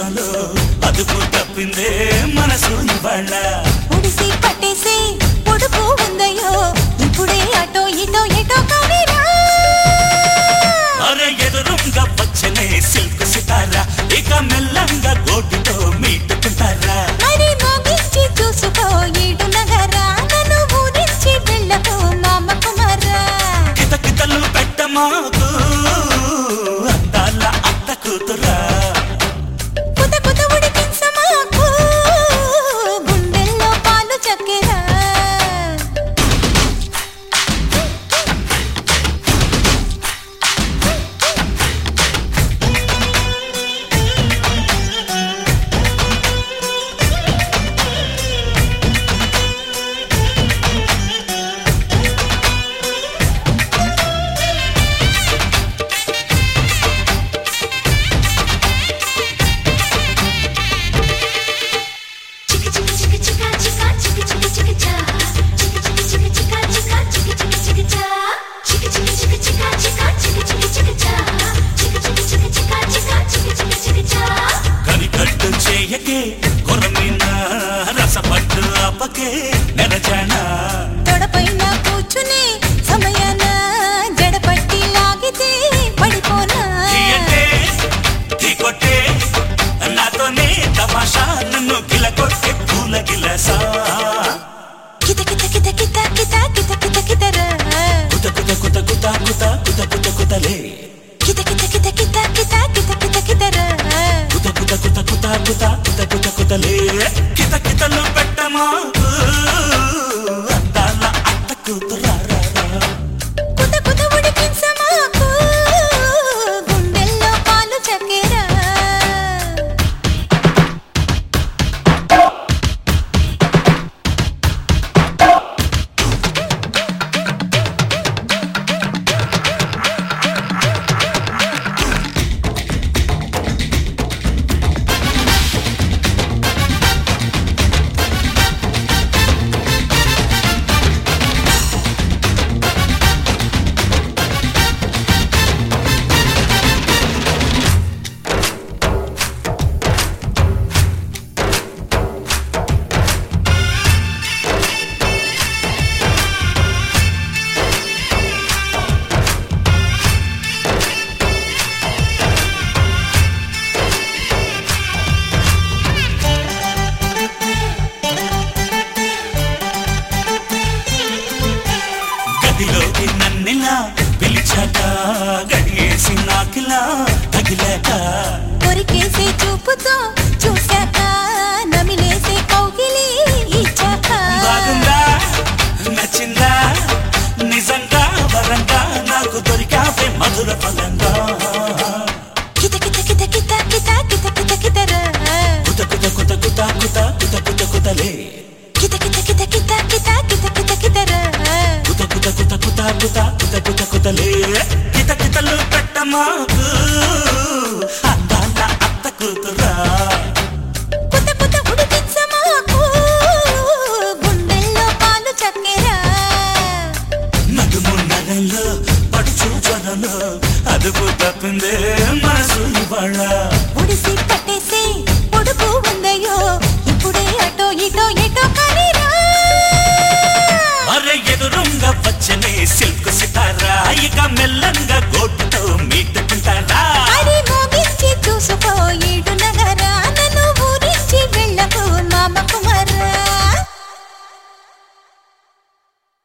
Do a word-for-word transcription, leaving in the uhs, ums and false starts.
జ్వరాలు అదుపు తప్పిందే మనసు ఇవాళ్ళ ఉడిసి పట్టేసి పొడుపు ఉందయ్యో ఇప్పుడే అటో ఇటో ఎటో కవిరా అరే ఎదురుంగా వచ్చనే సిల్క్ సితారా ఇక మెల్లంగా గోటితో మీటుకుంటారా మరి మోగించి చూసుకో ఈడు నగరా నన్ను ఊరించి వెళ్ళకు మామ కుమారా కితకితలు పెట్టమాకు అందాల అత్త కూతురా కుత కుత ఉడికించమాకు గుండెల్లో పాలు చక్కెరా కనికట్టు చేయకే కొరమిన రసపట్టు అప్పకే నెరజానా తొడపైన కూర్చుని సమయాన జడపట్టి లాగితే పడిపోనా తీయంటే తీకొట్టే నాతోనే తమాషా నన్ను గిలకొట్టే పూల గిలసా కిత కిత కిత కిత కిత కిత కిత కితరా కుత కుత కుత కుత కుత కుత కుత కుతలే కిత కిత కిత కిత కిత కిత కిత కితరా కుత కుత కుత కుత కుత కుత కుత కుతలే కిత కితలు పెట్టమాకు అందాల అత్త కూతురా కుత కుత ఉడికించమాకు గుండెల్లో పాలు చక్కెరా గదిలోకి నన్నిలా పిలిచాక గడియేసి నాకిలా తగిలాక కొరికేసే చూపుతో చూశాక నమిలేసే కౌగిలి ఇచ్చాక బాగుందా నచ్చిందా నిజంగా వరంగా నాకు దొరికావే మధుర ఫలంగా కిత కిత కిత కిత కిత కిత కిత కితరా కుత కుత కుత కుత కుత కుత కుత కుతలే కిత కిత కిత కిత కిత కిత కిత కితరా కుత కుత కుత కుత కుత కుత కుత కుతలే కిత కితలు పెట్టమాకు అందాల అత్త కూతురా కుత కుత ఉడికించమాకు గుండెల్లో పాలు చక్కెరా నడుము నగల్లో పడుచు జ్వరంలో అదుపు తప్పిందే